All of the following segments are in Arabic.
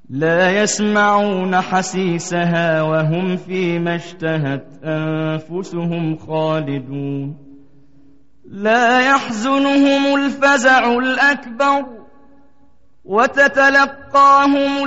لا يسمعون حسيسها وهم فيما اشتهت أنفسهم خالدون لا يحزنهم الفزع الأكبر وتتلقاهم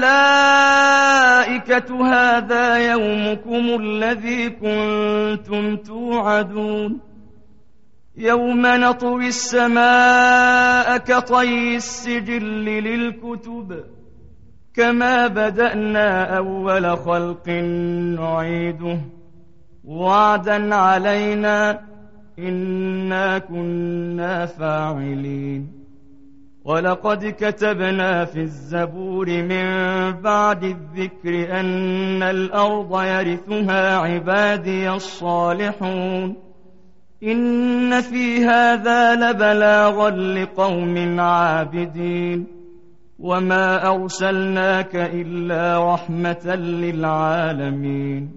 الملائكة هذا يومكم الذي كنتم توعدون يوم نطوي السماء كطي السجل للكتب كما بدأنا أول خلق نعيده وعدا علينا إنا كنا فاعلين ولقد كتبنا في الزبور من بعد الذكر أن الأرض يرثها عبادي الصالحون إن في هذا لبلاغا لقوم عابدين وما أرسلناك إلا رحمة للعالمين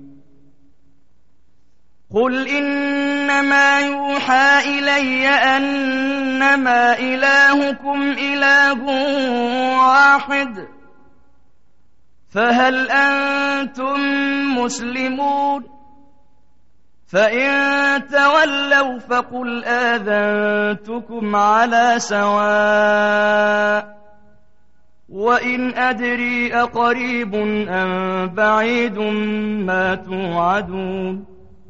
قل إنما يوحى إلي أنما إلهكم إله واحد فهل أنتم مسلمون فإن تولوا فقل آذنتكم على سواء وإن أدري أقريب أم بعيد ما توعدون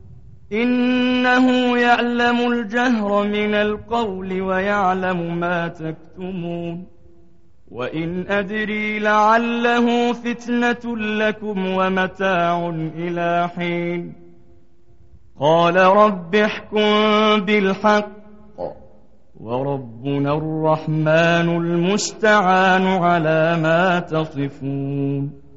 إنه يعلم الجهر من القول ويعلم ما تكتمون وإن أدري لعله فتنة لكم ومتاع إلى حين قال رب احكم بالحق وربنا الرحمن المستعان على ما تصفون